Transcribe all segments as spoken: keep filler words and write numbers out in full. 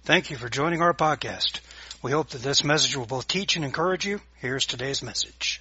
Thank you for joining our podcast. We hope that this message will both teach and encourage you. Here's today's message.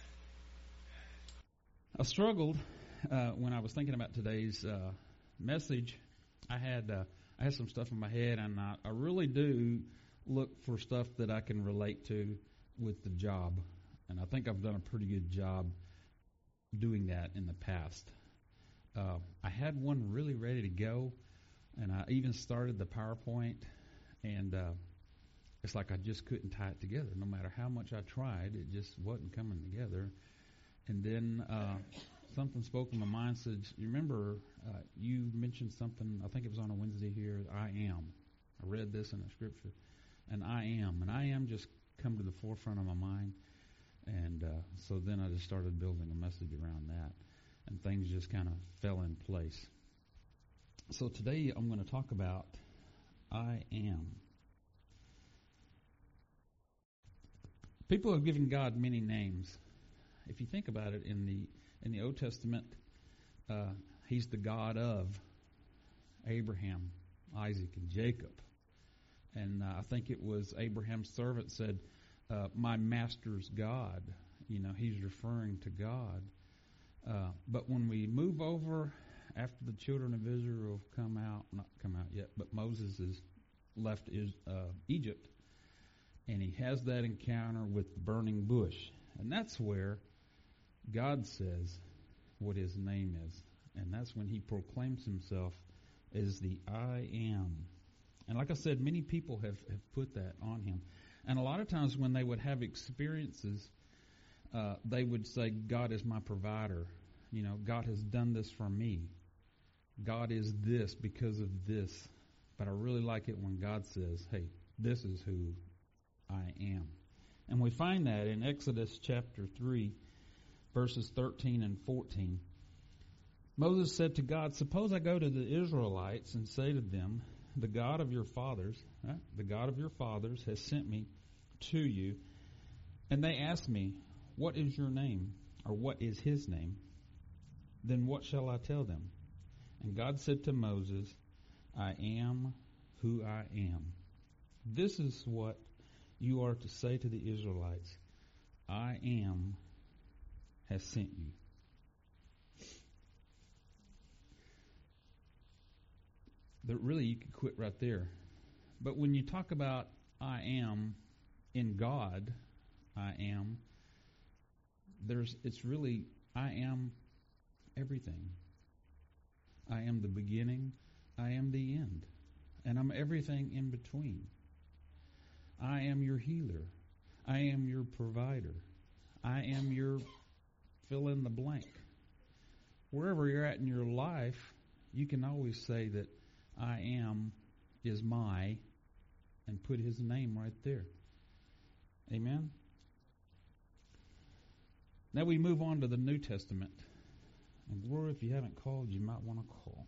I struggled uh, when I was thinking about today's uh, message. I had uh, I had some stuff in my head, and I, I really do look for stuff that I can relate to with the job. And I think I've done a pretty good job doing that in the past. Uh, I had one really ready to go, and I even started the PowerPoint. And uh, it's like I just couldn't tie it together. No matter how much I tried, it just wasn't coming together. And then uh, something spoke in my mind, said, you remember uh, you mentioned something, I think it was on a Wednesday here, I am. I read this in the scripture, and I am. And I am just come to the forefront of my mind. And uh, so then I just started building a message around that. And things just kind of fell in place. So today I'm going to talk about I am. People have given God many names. If you think about it, in the in the Old Testament, uh, He's the God of Abraham, Isaac, and Jacob. And uh, I think it was Abraham's servant said, uh, "My master's God." You know, He's referring to God. Uh, but when we move over, after the children of Israel have come out, not come out yet, but Moses has left is, uh, Egypt, and he has that encounter with the burning bush. And that's where God says what His name is. And that's when He proclaims Himself as the I am. And like I said, many people have, have put that on Him. And a lot of times when they would have experiences, uh, they would say, God is my provider. You know, God has done this for me. God is this because of this. But I really like it when God says, hey, this is who I am. And we find that in Exodus chapter three, verses thirteen and fourteen. Moses said to God, suppose I go to the Israelites and say to them, the God of your fathers, right, the God of your fathers has sent me to you, and they ask me, what is your name? Or what is His name? Then what shall I tell them? And God said to Moses, I am who I am. This is what you are to say to the Israelites. I am has sent you. But really, you could quit right there. But when you talk about I am in God, I am, there's it's really I am everything. I am the beginning. I am the end. And I'm everything in between. I am your healer. I am your provider. I am your fill in the blank. Wherever you're at in your life, you can always say that I am is my, and put His name right there. Amen? Now we move on to the New Testament. And Gloria, if you haven't called, you might want to call.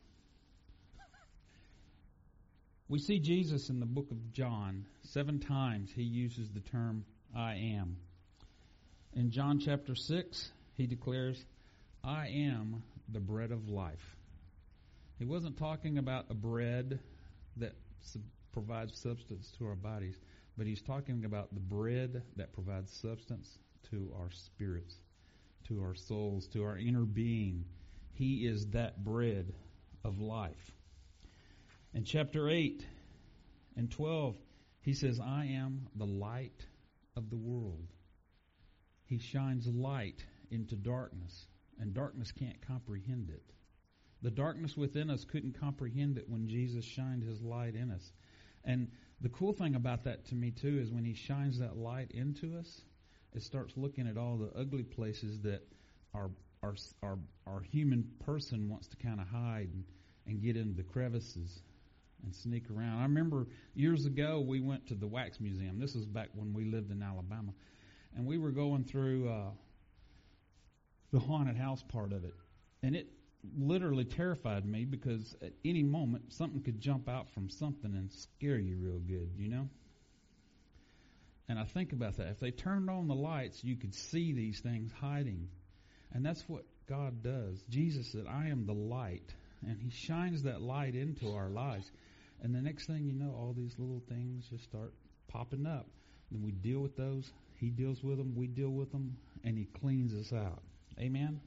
We see Jesus in the book of John. Seven times He uses the term, I am. In John chapter six, He declares, I am the bread of life. He wasn't talking about a bread that sub- provides substance to our bodies, but He's talking about the bread that provides substance to our spirits, to our souls, to our inner being. He is that bread of life. In chapter eight and twelve, He says, I am the light of the world. He shines light into darkness, and darkness can't comprehend it. The darkness within us couldn't comprehend it when Jesus shined His light in us. And the cool thing about that to me, too, is when He shines that light into us, it starts looking at all the ugly places that our our our, our human person wants to kind of hide and, and get into the crevices and sneak around. I remember years ago we went to the Wax Museum. This was back when we lived in Alabama. And we were going through uh, the haunted house part of it. And it literally terrified me because at any moment something could jump out from something and scare you real good, you know? And I think about that. If they turned on the lights, you could see these things hiding. And that's what God does. Jesus said, I am the light. And He shines that light into our lives. And the next thing you know, all these little things just start popping up. Then we deal with those. He deals with them. We deal with them. And he cleans us out. Amen?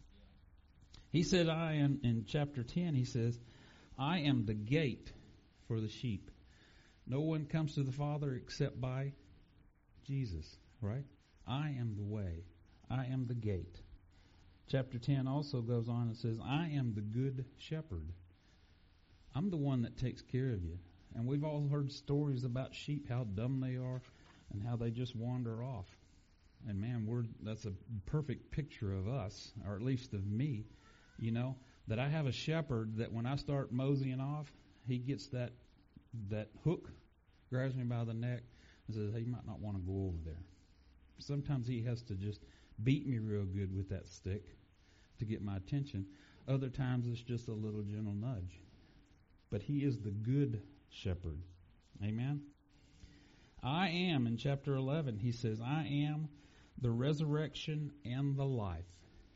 He said, I am, in chapter ten, he says, I am the gate for the sheep. No one comes to the Father except by Jesus, right? I am the way. I am the gate. Chapter ten also goes on and says, I am the good shepherd. I'm the one that takes care of you. And we've all heard stories about sheep, how dumb they are, and how they just wander off. And man, we're that's a perfect picture of us, or at least of me, you know, that I have a shepherd that when I start moseying off, he gets that that hook, grabs me by the neck, and says, hey, you might not want to go over there. Sometimes he has to just beat me real good with that stick to get my attention. Other times it's just a little gentle nudge. But he is the good shepherd. Amen? I am, in chapter eleven, he says, I am the resurrection and the life.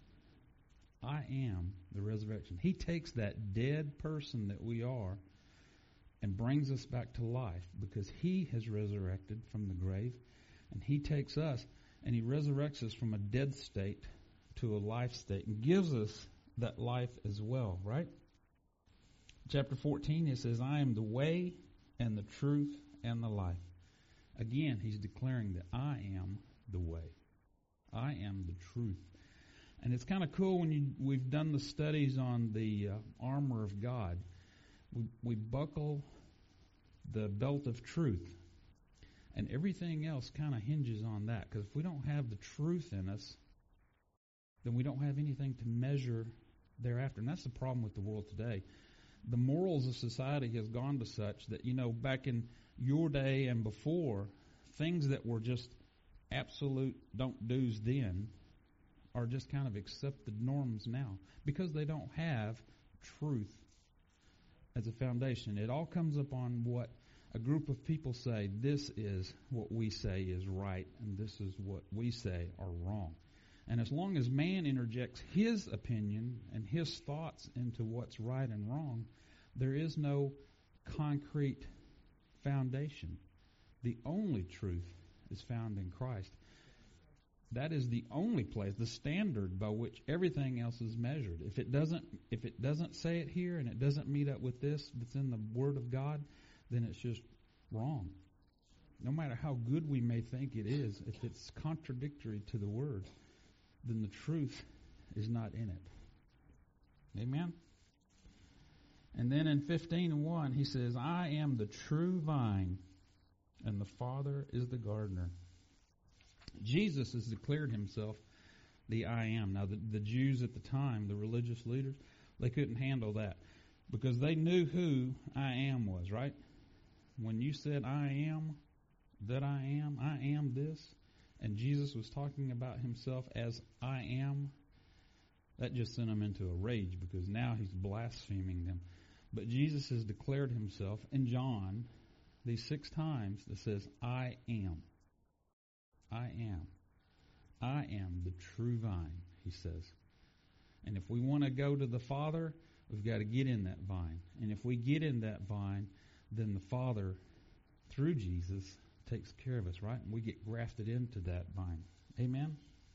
I am the resurrection. He takes that dead person that we are and brings us back to life because he has resurrected from the grave. And he takes us and he resurrects us from a dead state to a life state and gives us that life as well, right? Chapter fourteen, it says, I am the way and the truth and the life. Again, he's declaring that I am the way. I am the truth. And it's kind of cool when you, we've done the studies on the uh, armor of God. We, we buckle the belt of truth. And everything else kind of hinges on that. Because if we don't have the truth in us, then we don't have anything to measure thereafter. And that's the problem with the world today. The morals of society has gone to such that, you know, back in your day and before, things that were just absolute don't do's then are just kind of accepted norms now because they don't have truth as a foundation. It all comes upon what a group of people say, this is what we say is right and this is what we say are wrong. And as long as man interjects his opinion and his thoughts into what's right and wrong, there is no concrete foundation. The only truth is found in Christ. That is the only place, the standard by which everything else is measured. If it doesn't, if it doesn't say it here and it doesn't meet up with this that's in the Word of God, then it's just wrong. No matter how good we may think it is, if it's contradictory to the Word, then the truth is not in it. Amen? And then in fifteen and one, he says, I am the true vine, and the Father is the gardener. Jesus has declared himself the I am. Now, the, the Jews at the time, the religious leaders, they couldn't handle that because they knew who I am was, right? When you said I am, that I am, I am this, and Jesus was talking about himself as I am, that just sent them into a rage because now he's blaspheming them. But Jesus has declared himself in John these six times that says, I am. I am. I am the true vine, he says. And if we want to go to the Father, we've got to get in that vine. And if we get in that vine, then the Father, through Jesus, takes care of us, right? And we get grafted into that vine. Amen?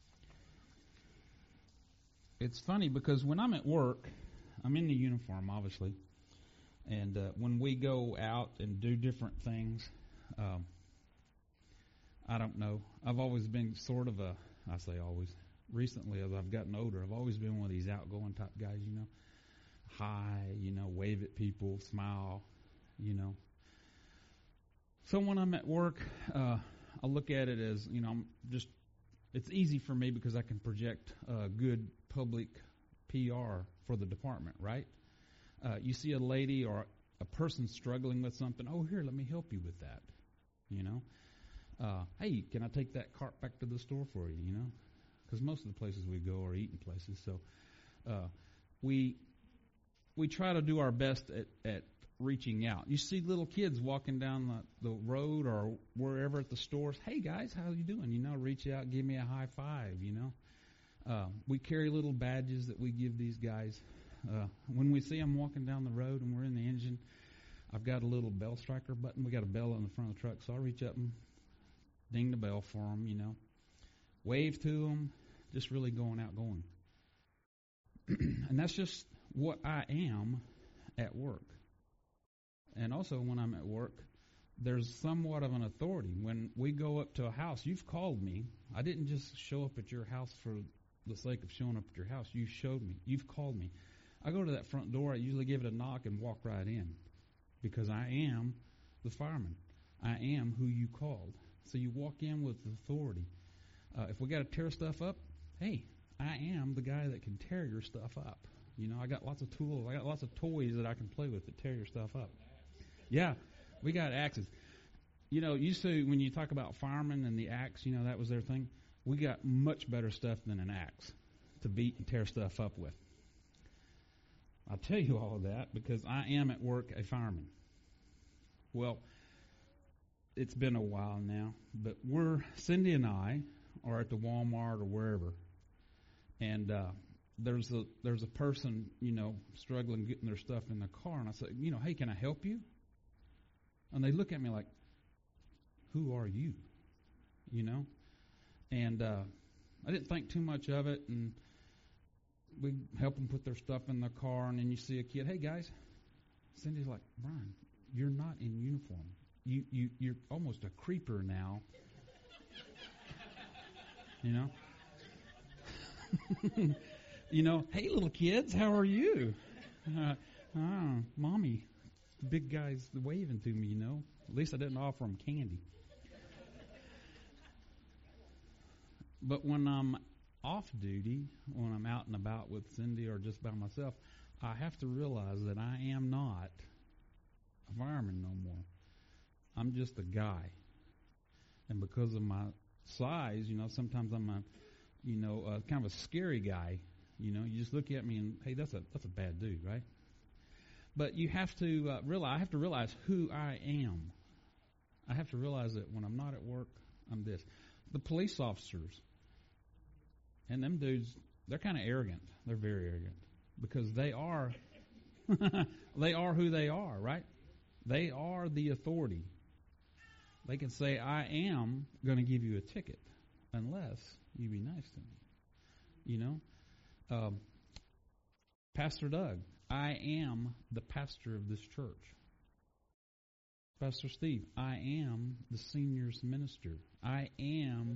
It's funny because when I'm at work, I'm in the uniform, obviously. And uh, when we go out and do different things, um, I don't know. I've always been sort of a, I say always, recently as I've gotten older, I've always been one of these outgoing type guys, you know. Hi, you know, wave at people, smile, you know. So when I'm at work, uh, I look at it as, you know, I'm just, it's easy for me because I can project uh, good public P R for the department, right? Uh, you see a lady or a person struggling with something, oh, here, let me help you with that, you know. Uh, hey, can I take that cart back to the store for you, you know? Because most of the places we go are eating places. So uh, we we try to do our best at, at reaching out. You see little kids walking down the, the road or wherever at the stores. Hey, guys, how you doing? You know, reach out, give me a high five, you know. Uh, we carry little badges that we give these guys. Uh, when we see them walking down the road and we're in the engine, I've got a little bell striker button. We got a bell on the front of the truck, so I reach up and ding the bell for them, you know. Wave to them, just really going out going. And that's just what I am at work. And also when I'm at work, there's somewhat of an authority. When we go up to a house, you've called me. I didn't just show up at your house for the sake of showing up at your house. You showed me. You've called me. I go to that front door. I usually give it a knock and walk right in because I am the fireman. I am who you called. So you walk in with authority. Uh, if we got to tear stuff up, hey, I am the guy that can tear your stuff up. You know, I got lots of tools. I got lots of toys that I can play with that tear your stuff up. Yeah, we got axes. You know, used to, when you talk about firemen and the axe, you know, that was their thing. We got much better stuff than an axe to beat and tear stuff up with. I'll tell you all of that because I am at work a fireman. Well, it's been a while now, but we're, Cindy and I are at the Walmart or wherever, and uh, there's a there's a person, you know, struggling getting their stuff in the car, and I say, you know, hey, can I help you? And they look at me like, who are you? You know? And uh, I didn't think too much of it, and we help them put their stuff in the car, and then you see a kid, hey, guys. Cindy's like, Brian, you're not in uniform. You, you, you're almost a creeper now. You know? You know, hey, little kids, how are you? Uh, oh, Mommy. The big guy's waving to me, you know. At least I didn't offer him candy. But when I'm off duty, when I'm out and about with Cindy or just by myself, I have to realize that I am not a fireman no more. I'm just a guy. And because of my size, you know, sometimes I'm a, you know, uh, kind of a scary guy. You know, you just look at me and, hey, that's a that's a bad dude, right? But you have to uh, realize, I have to realize who I am. I have to realize that when I'm not at work, I'm this. The police officers and them dudes, they're kind of arrogant. They're very arrogant because they are, they are who they are, right? They are the authority. They can say, I am going to give you a ticket unless you be nice to me. You know? Um, Pastor Doug, I am the pastor of this church. Pastor Steve, I am the seniors minister. I am.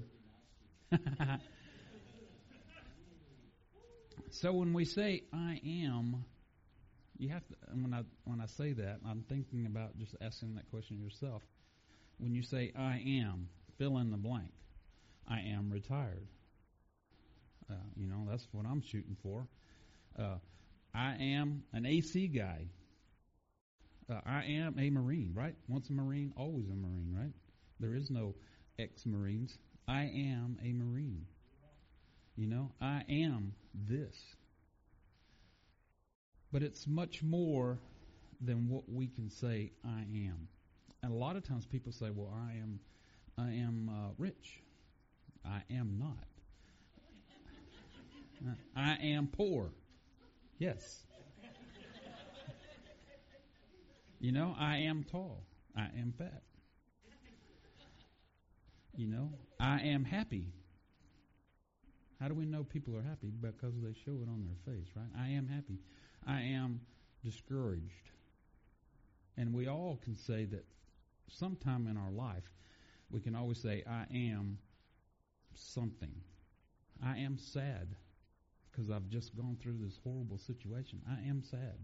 So when we say I am, you have to. When I when I say that, I'm thinking about just asking that question yourself. When you say I am, fill in the blank. I am retired. Uh, you know, that's what I'm shooting for. Uh, I am an A C guy. Uh, I am a Marine, right? Once a Marine, always a Marine, right? There is no ex-Marines. I am a Marine. You know, I am this. But it's much more than what we can say I am. And a lot of times people say, well, I am I am uh, rich. I am not. I am poor. Yes. You know, I am tall. I am fat. You know, I am happy. How do we know people are happy? Because they show it on their face, right? I am happy. I am discouraged. And we all can say that sometime in our life, we can always say, I am something. I am sad because I've just gone through this horrible situation. I am sad.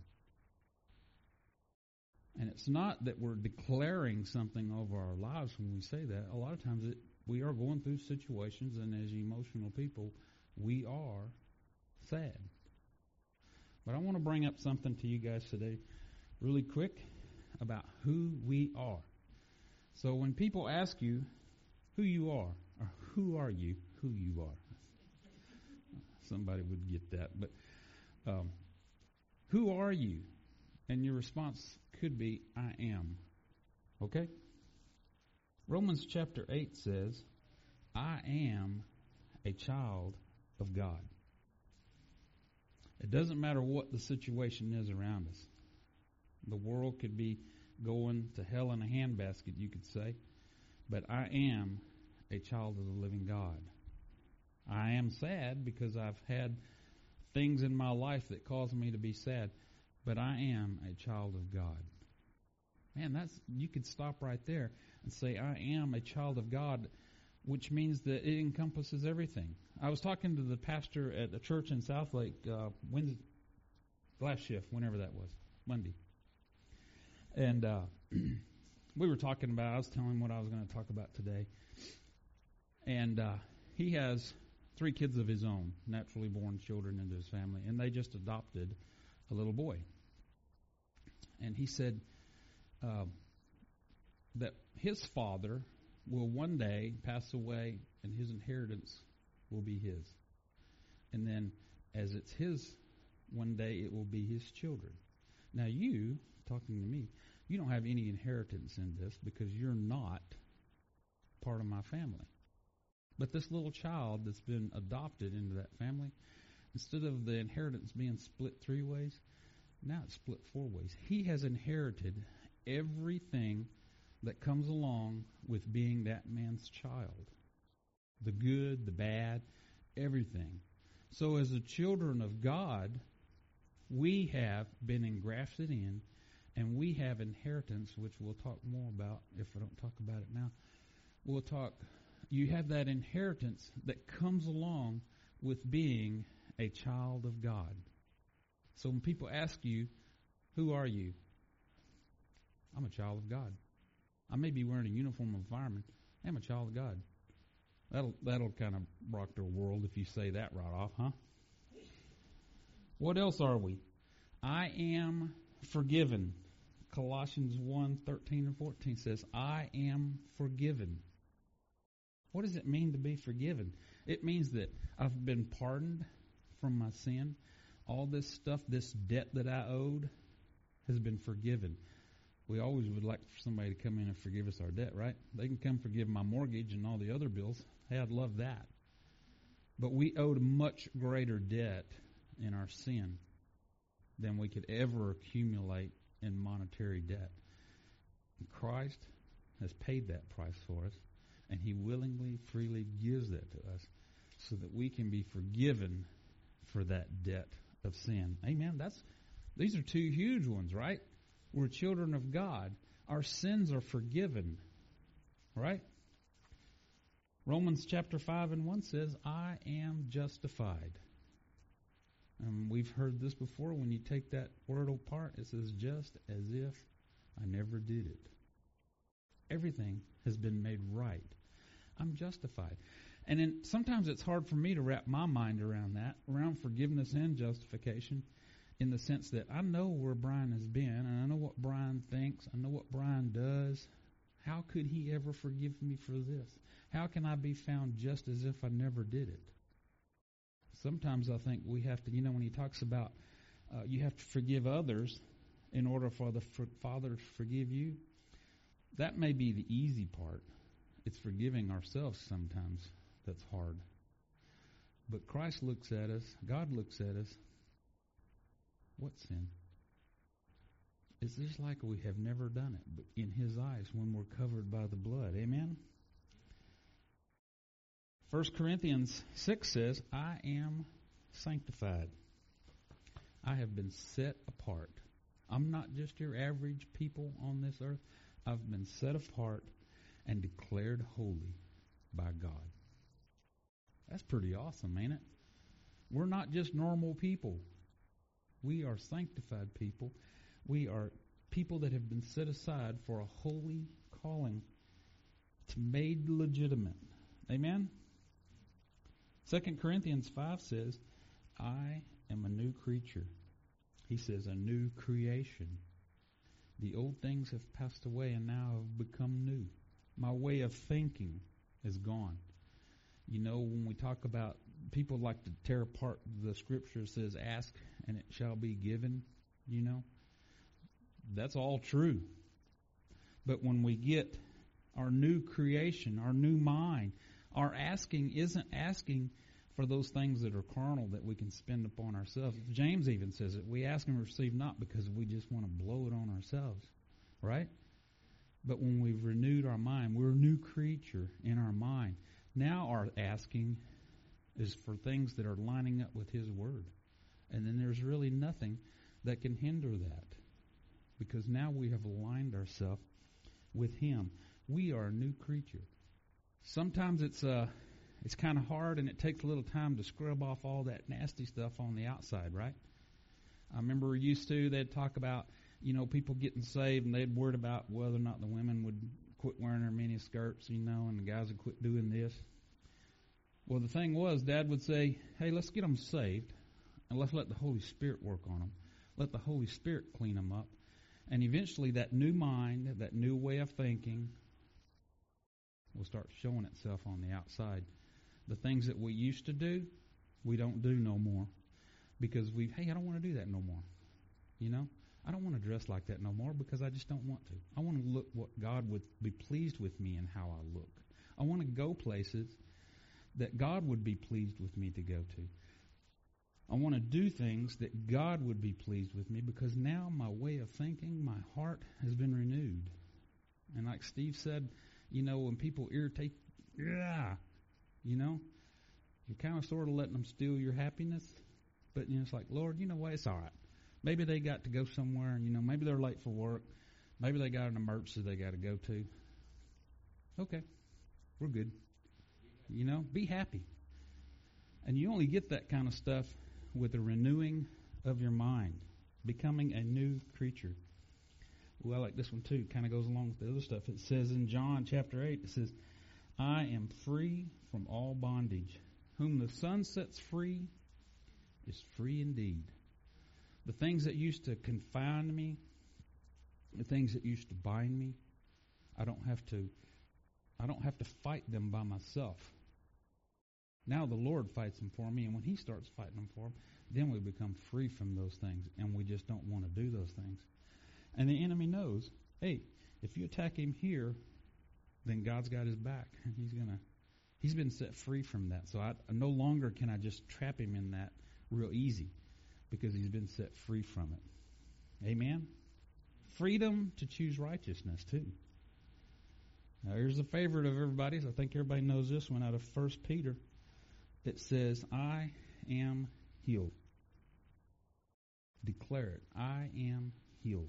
And it's not that we're declaring something over our lives when we say that. A lot of times it, we are going through situations, and as emotional people, we are sad. But I want to bring up something to you guys today really quick about who we are. So when people ask you who you are, or who are you, who you are, somebody would get that. But um, who are you? And your response could be, I am. Okay? Romans chapter eight says, I am a child of God. It doesn't matter what the situation is around us. The world could be going to hell in a handbasket, you could say. But I am a child of the living God. I am sad because I've had things in my life that cause me to be sad, but I am a child of God. Man, that's you could stop right there and say, I am a child of God, which means that it encompasses everything. I was talking to the pastor at a church in Southlake uh, Wednesday, last shift, whenever that was, Monday. And uh, we were talking about, I was telling him what I was going to talk about today. And uh, he has three kids of his own, naturally born children into his family, and they just adopted a little boy. And he said uh, that his father will one day pass away and his inheritance will be his. And then as it's his, one day it will be his children. Now you, talking to me, you don't have any inheritance in this because you're not part of my family. But this little child that's been adopted into that family, instead of the inheritance being split three ways, now it's split four ways. He has inherited everything that comes along with being that man's child. The good, the bad, everything. So as the children of God, we have been engrafted in, and we have inheritance, which we'll talk more about if I don't talk about it now. We'll talk... You have that inheritance that comes along with being a child of God. So when people ask you, who are you? I'm a child of God. I may be wearing a uniform of a fireman. I'm a child of God. That'll that'll kind of rock their world if you say that right off, huh? What else are we? I am forgiven. Colossians one, thirteen and fourteen says, I am forgiven. What does it mean to be forgiven? It means that I've been pardoned from my sin. All this stuff, this debt that I owed, has been forgiven. We always would like for somebody to come in and forgive us our debt, right? They can come forgive my mortgage and all the other bills. Hey, I'd love that. But we owed a much greater debt in our sin than we could ever accumulate in monetary debt. And Christ has paid that price for us. And He willingly, freely gives that to us so that we can be forgiven for that debt of sin. Amen. That's these are two huge ones, right? We're children of God. Our sins are forgiven, right? Romans chapter five and one says, I am justified. And we've heard this before. When you take that word apart, it says, just as if I never did it. Everything has been made right. I'm justified. And then sometimes it's hard for me to wrap my mind around that, around forgiveness and justification, in the sense that I know where Brian has been, and I know what Brian thinks, I know what Brian does. How could he ever forgive me for this? How can I be found just as if I never did it? Sometimes I think we have to, you know, when he talks about uh, you have to forgive others in order for the for Father to forgive you, that may be the easy part. It's forgiving ourselves sometimes that's hard. But Christ looks at us, God looks at us. What sin? It's just like we have never done it, but in His eyes when we're covered by the blood. Amen? First Corinthians six says, I am sanctified. I have been set apart. I'm not just your average people on this earth. I've been set apart and declared holy by God. That's pretty awesome, ain't it? We're not just normal people. We are sanctified people. We are people that have been set aside for a holy calling, to made legitimate. Amen? Second Corinthians five says, I am a new creature. He says, a new creation. The old things have passed away and now have become new. My way of thinking is gone. You know, when we talk about, people like to tear apart the scripture that says, ask and it shall be given, you know. That's all true. But when we get our new creation, our new mind, our asking isn't asking for those things that are carnal that we can spend upon ourselves. James even says it. We ask and receive not because we just want to blow it on ourselves. right? But when we've renewed our mind, we're a new creature in our mind. Now our asking is for things that are lining up with His Word. And then there's really nothing that can hinder that, because now we have aligned ourselves with Him. We are a new creature. Sometimes it's uh, it's kind of hard, and it takes a little time to scrub off all that nasty stuff on the outside, right? I remember we used to, they'd talk about, you know, people getting saved, and they'd worry about whether or not the women would quit wearing their mini skirts, you know, and the guys would quit doing this. Well, the thing was, Dad would say, hey, let's get them saved, and let's let the Holy Spirit work on them. Let the Holy Spirit clean them up. And eventually that new mind, that new way of thinking will start showing itself on the outside. The things that we used to do, we don't do no more. Because we, hey, I don't want to do that no more. You know, I don't want to dress like that no more because I just don't want to. I want to look what God would be pleased with me in how I look. I want to go places that God would be pleased with me to go to. I want to do things that God would be pleased with me, because now my way of thinking, my heart has been renewed. And like Steve said, you know, when people irritate, yeah, you know, you're kind of sort of letting them steal your happiness. But, you know, it's like, Lord, you know what, it's all right. Maybe they got to go somewhere, and, you know, maybe they're late for work. Maybe they got an emergency they got to go to. Okay, we're good. You know, be happy. And you only get that kind of stuff with the renewing of your mind, becoming a new creature. Well, I like this one too. It kind of goes along with the other stuff. It says in John chapter eight, it says, I am free from all bondage. Whom the Son sets free is free indeed. The things that used to confine me, the things that used to bind me, I don't have to I don't have to fight them by myself. Now the Lord fights them for me, and when He starts fighting them for them, then we become free from those things, and we just don't want to do those things. And the enemy knows, hey, if you attack him here, then God's got his back. He's gonna, he's been set free from that. So I no longer can I just trap him in that real easy, because he's been set free from it. Amen? Freedom to choose righteousness too. Now here's a favorite of everybody's. I think everybody knows this one out of First Peter. It says, I am healed. Declare it. I am healed.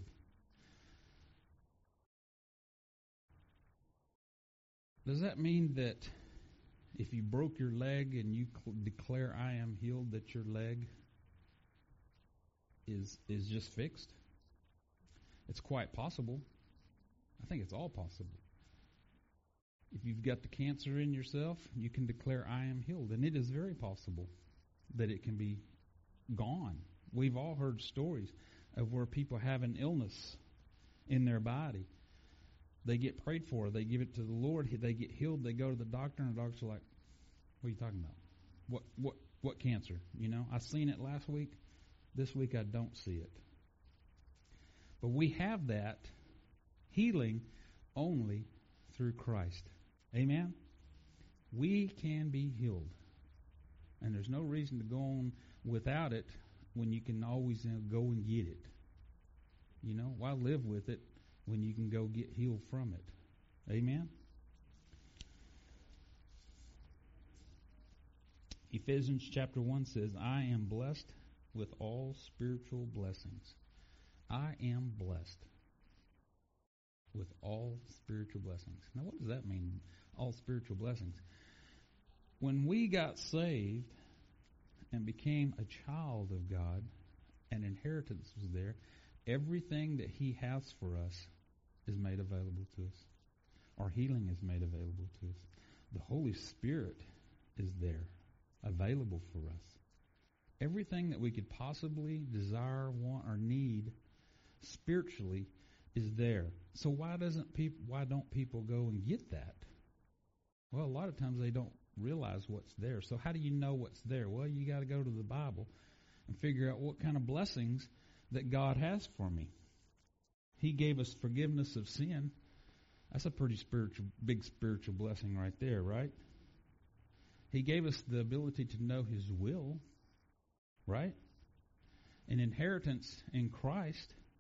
Does that mean that if you broke your leg and you cl- declare I am healed, that your leg is is just fixed? It's quite possible. I think it's all possible. If you've got the cancer in yourself, you can declare I am healed. And it is very possible that it can be gone. We've all heard stories of where people have an illness in their body. They get prayed for. They give it to the Lord. They get healed. They go to the doctor, and the doctor's like, what are you talking about? What what what cancer? You know, I seen it last week. This week I don't see it. But we have that healing only through Christ. Amen? We can be healed. And there's no reason to go on without it when you can always, you know, go and get it. You know, why live with it when you can go get healed from it? Amen? Ephesians chapter one says, I am blessed with all spiritual blessings. I am blessed with all spiritual blessings. Now, what does that mean, all spiritual blessings? When we got saved and became a child of God, an inheritance was there. Everything that He has for us is made available to us. Our healing is made available to us. The Holy Spirit is there, available for us. Everything that we could possibly desire, want, or need spiritually is there. So why doesn't people? Why don't people go and get that? Well, a lot of times they don't realize what's there. So how do you know what's there? Well, you got to go to the Bible and figure out what kind of blessings that God has for me. He gave us forgiveness of sin. That's a pretty spiritual, big spiritual blessing right there, right? He gave us the ability to know His will, right? An inheritance in Christ.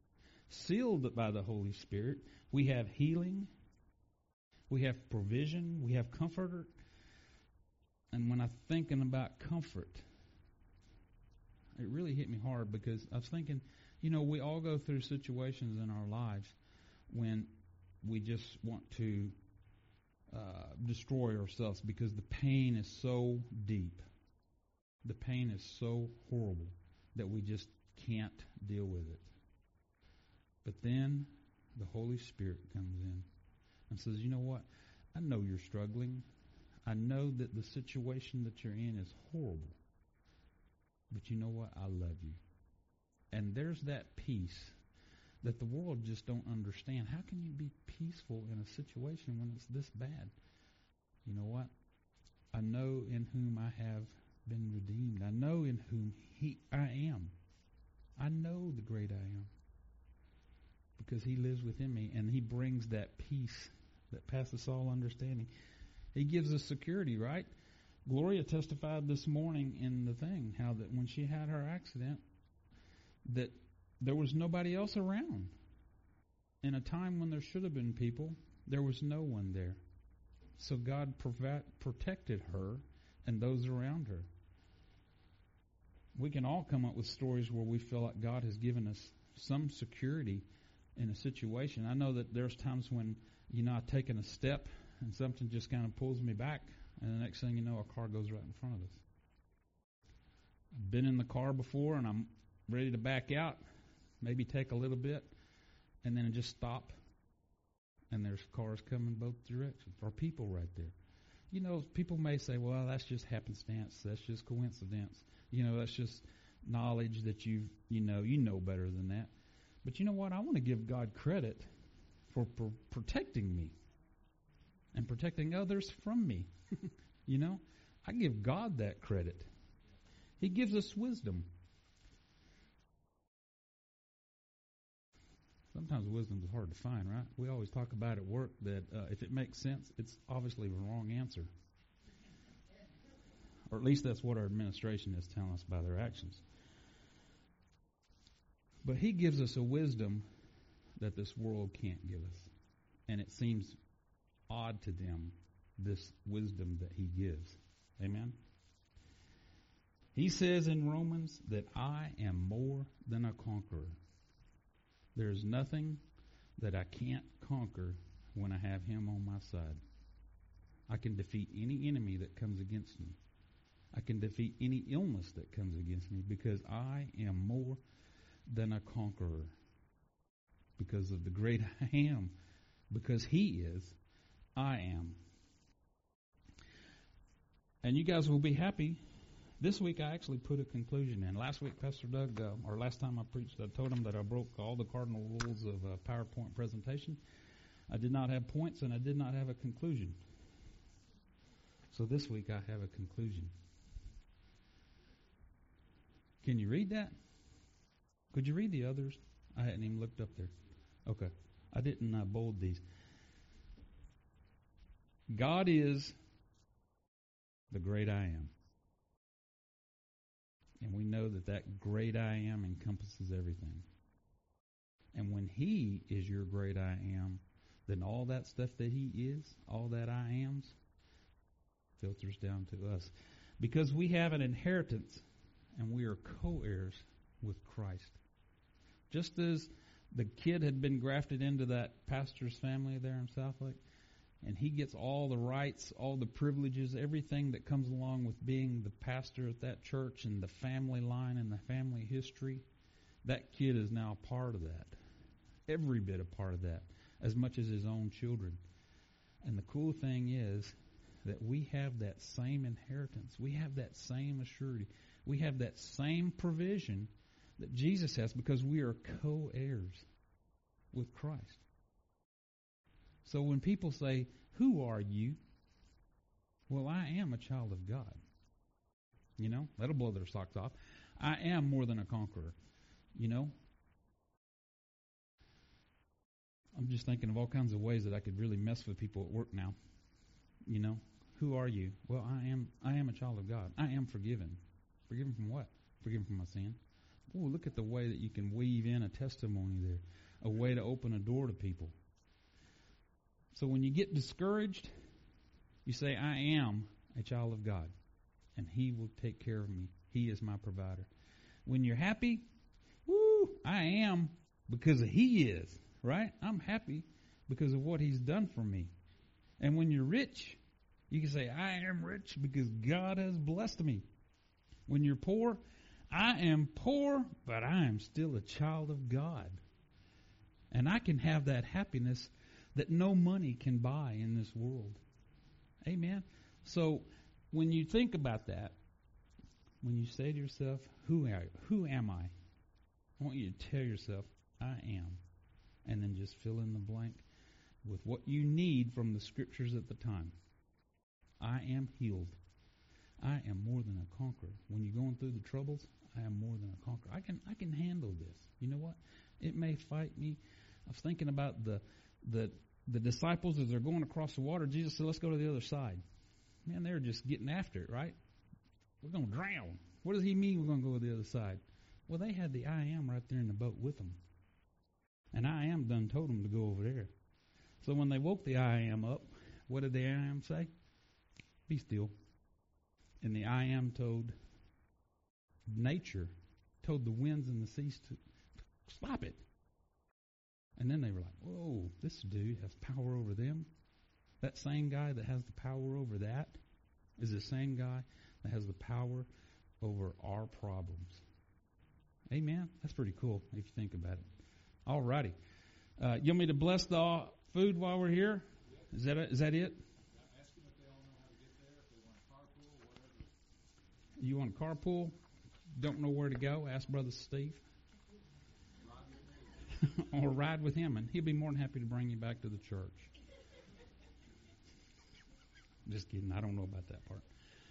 sealed by the Holy Spirit. We have healing. We have provision. We have comfort. And when I'm thinking about comfort, it really hit me hard because I was thinking, you know, we all go through situations in our lives when we just want to uh, destroy ourselves because the pain is so deep. The pain is so horrible that we just can't deal with it. But then the Holy Spirit comes in and says, you know what? I know you're struggling. I know that the situation that you're in is horrible. But you know what? I love you. And there's that peace that the world just don't understand. How can you be peaceful in a situation when it's this bad? You know what? I know in whom I have been redeemed. I know in whom he I am. I know the great I am. Because he lives within me and he brings that peace that passes all understanding. He gives us security, right? Gloria testified this morning in the thing how that when she had her accident that there was nobody else around. In a time when there should have been people, there was no one there. So God provi- protected her and those around her. We can all come up with stories where we feel like God has given us some security in a situation. I know that there's times when, you know, I've taken a step and something just kind of pulls me back, and the next thing you know, a car goes right in front of us. I've been in the car before, and I'm ready to back out, maybe take a little bit, and then just stop, and there's cars coming both directions, or people right there. You know, people may say, well, that's just happenstance, that's just coincidence. You know, that's just knowledge that you've, you know, you know better than that. But you know what? I want to give God credit for pr- protecting me and protecting others from me. You know, I give God that credit. He gives us wisdom. Sometimes wisdom is hard to find, right? We always talk about at work that uh, if it makes sense, it's obviously the wrong answer. Or at least that's what our administration is telling us by their actions. But he gives us a wisdom that this world can't give us. And it seems odd to them, this wisdom that he gives. Amen? He says in Romans that I am more than a conqueror. There is nothing that I can't conquer when I have him on my side. I can defeat any enemy that comes against me. I can defeat any illness that comes against me because I am more than a conqueror. Because of the great I am. Because he is, I am. And you guys will be happy. This week I actually put a conclusion in. Last week, Pastor Doug, uh, or last time I preached, I told him that I broke all the cardinal rules of a PowerPoint presentation. I did not have points and I did not have a conclusion. So this week I have a conclusion. Can you read that? Could you read the others? I hadn't even looked up there. Okay. I didn't uh, bold these. God is the great I am. And we know that that great I am encompasses everything. And when he is your great I am, then all that stuff that he is, all that I am's, filters down to us. Because we have an inheritance and we are co-heirs with Christ. Just as the kid had been grafted into that pastor's family there in Southlake, and he gets all the rights, all the privileges, everything that comes along with being the pastor at that church and the family line and the family history, that kid is now a part of that. Every bit a part of that, as much as his own children. And the cool thing is that we have that same inheritance. We have that same assurity. We have that same provision that Jesus has because we are co-heirs with Christ. So when people say, who are you? Well, I am a child of God. You know, that'll blow their socks off. I am more than a conqueror. You know, I'm just thinking of all kinds of ways that I could really mess with people at work now. You know, who are you? Well, I am I am a child of God. I am forgiven. Forgiven from what? Forgiven from my sin. Oh, look at the way that you can weave in a testimony there. a way to open a door to people. So when you get discouraged, you say, I am a child of God, and He will take care of me. He is my provider. When you're happy, woo, I am because He is, right? I'm happy because of what He's done for me. And when you're rich, you can say, I am rich because God has blessed me. When you're poor, I am poor, but I am still a child of God. And I can have that happiness that no money can buy in this world. Amen. So when you think about that, when you say to yourself, who are, who am I? I want you to tell yourself, I am. And then just fill in the blank with what you need from the scriptures at the time. I am healed. I am more than a conqueror. When you're going through the troubles, I am more than a conqueror. I can I can handle this. You know what? It may fight me. I was thinking about the the the disciples as they're going across the water. Jesus said, let's go to the other side. Man, they're just getting after it, right? We're going to drown. What does he mean we're going to go to the other side? Well, they had the I am right there in the boat with them. And I am done told them to go over there. So when they woke the I am up, what did the I am say? Be still. And the I am told nature, told the winds and the seas to stop it. And then they were like, whoa, this dude has power over them. That same guy that has the power over that is the same guy that has the power over our problems. Amen? That's pretty cool if you think about it. All righty. Uh, you want me to bless the food while we're here? Is that, is that it? Ask them if they all know how to get there, if they want a carpool, whatever. You want a carpool? Don't know where to go? Ask Brother Steve. Or ride with him, and he'll be more than happy to bring you back to the church. Just kidding. I don't know about that part.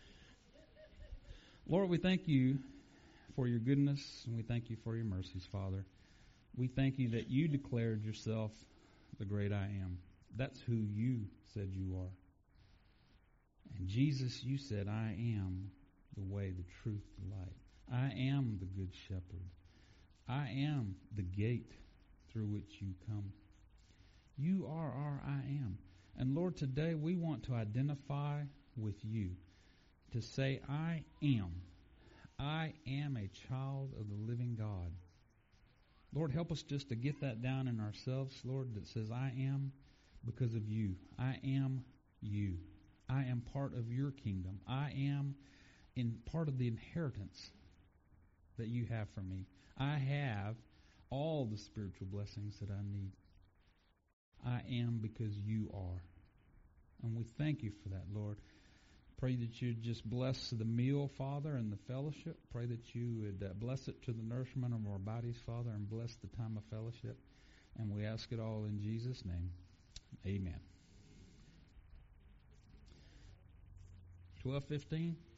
Lord, we thank you for your goodness, and we thank you for your mercies, Father. We thank you that you declared yourself the great I am. That's who you said you are. And Jesus, you said, I am the way, the truth, the light. I am the good shepherd. I am the gate through which you come. You are our I am. And Lord, today we want to identify with you, to say, I am. I am a child of the living God. Lord, help us just to get that down in ourselves, Lord, that says, I am because of you. I am you. I am part of your kingdom. I am in part of the inheritance that you have for me. I have all the spiritual blessings that I need. I am because you are. And we thank you for that, Lord. Pray that you just bless the meal, Father, and the fellowship. Pray that you would uh, bless it to the nourishment of our bodies, Father, and bless the time of fellowship. And we ask it all in Jesus' name. Amen. twelve fifteen